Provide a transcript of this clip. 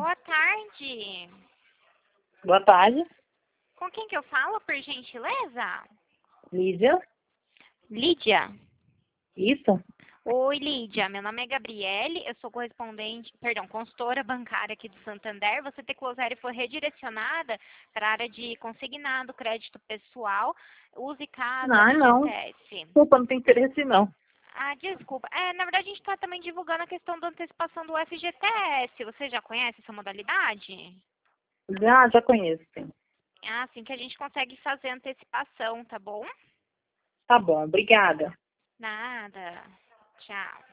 Boa tarde. Boa tarde, Com quem que eu falo, por gentileza? Lídia. Lídia. Isso? Oi, Lídia. Meu nome é Gabriele, eu sou consultora bancária aqui do Santander. Você Teclosério foi redirecionada para a área de consignado, crédito pessoal, use casa, Não. FGTS. Desculpa, não tem interesse não. Ah, desculpa. Na verdade, a gente está também divulgando a questão da antecipação do FGTS. Você já conhece essa modalidade? Já conheço, sim. É assim que a gente consegue fazer antecipação, tá bom? Tá bom, obrigada. Nada. Tchau.